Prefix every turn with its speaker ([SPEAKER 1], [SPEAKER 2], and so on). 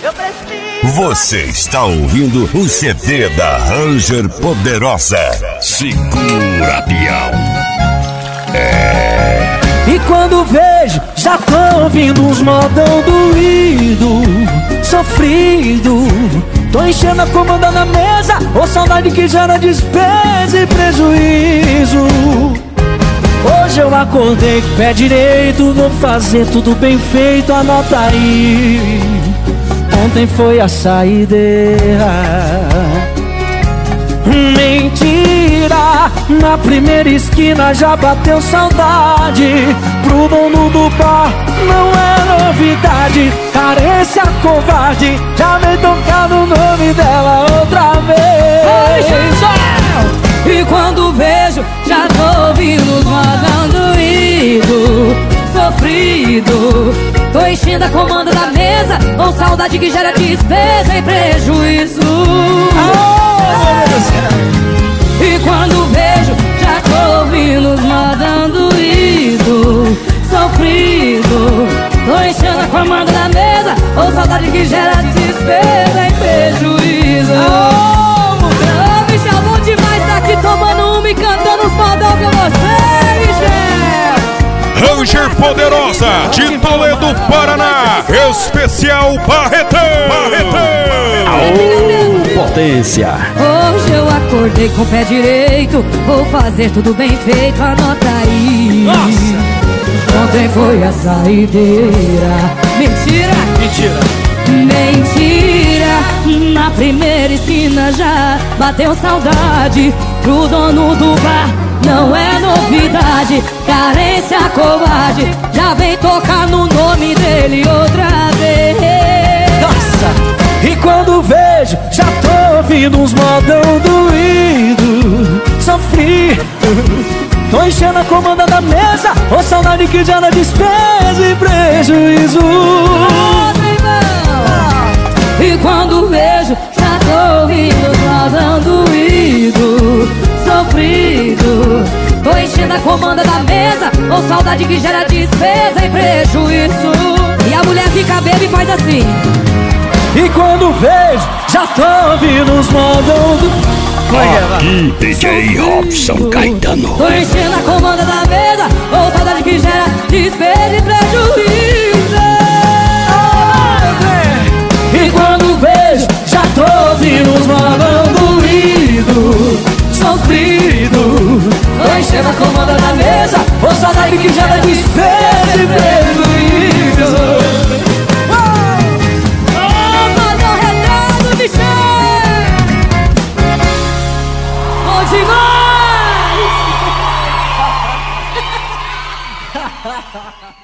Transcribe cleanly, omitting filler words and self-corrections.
[SPEAKER 1] eu preciso.
[SPEAKER 2] Você está ouvindo o CD da Ranger Poderosa. Segura, peão.
[SPEAKER 3] E quando vejo, já tô ouvindo uns modão doído, sofrido. Tô enchendo a comanda na mesa, ô saudade que gera despesa e prejuízo. Hoje eu acordei com o pé direito, vou fazer tudo bem feito, anota aí. Ontem foi a saideira. Mentira, na primeira esquina já bateu saudade. Pro dono do bar não é novidade. Carência covarde, já vem tocar no nome dela outra vez.
[SPEAKER 4] E quando vejo, já tô ouvindo os modão doído, sofrido. Tô enchendo a comanda da mesa, com saudade que gera despesa e prejuízo. E quando vejo, já tô ouvindo os modão doído, sofrido. Tô enchendo a comanda da mesa, com saudade que gera despesa e prejuízo. Me chamou demais, tá aqui tomando uma e cantando os modão com você, Michel.
[SPEAKER 5] Ranger Poderosa, de Toledo, Paraná. Especial Barretão.
[SPEAKER 3] Aô, potência.
[SPEAKER 4] Hoje eu acordei com o pé direito, vou fazer tudo bem feito, anota aí.
[SPEAKER 3] Nossa.
[SPEAKER 4] Ontem foi a saideira. Mentira, na primeira esquina já bateu saudade. Pro dono do bar não é novidade. Carência covarde, já vem tocar no nome dele outra vez.
[SPEAKER 3] Nossa! E quando vejo, já tô ouvindo uns modão doído, sofrido. Tô enchendo a comanda da mesa, ô saudade que gera despesa e prejuízo.
[SPEAKER 4] E quando vejo, já tô ouvindo os modão doído, sofrido. Tô enchendo a comanda da mesa, com saudade que gera despesa e prejuízo. E a mulher fica bêbada e faz assim.
[SPEAKER 3] E quando vejo, já tô ouvindo os modão doído.
[SPEAKER 2] Aqui, DJ Robson Caetano.
[SPEAKER 4] Tô enchendo a comanda da mesa, com saudade que gera despesa e prejuízo.
[SPEAKER 3] E quando vejo, já tô ouvindo os modão doído, sofrido. Tô enchendo a comanda da mesa, com saudade que gera despesa e prejuízo.
[SPEAKER 4] Mandou recado, Michel. Bom demais.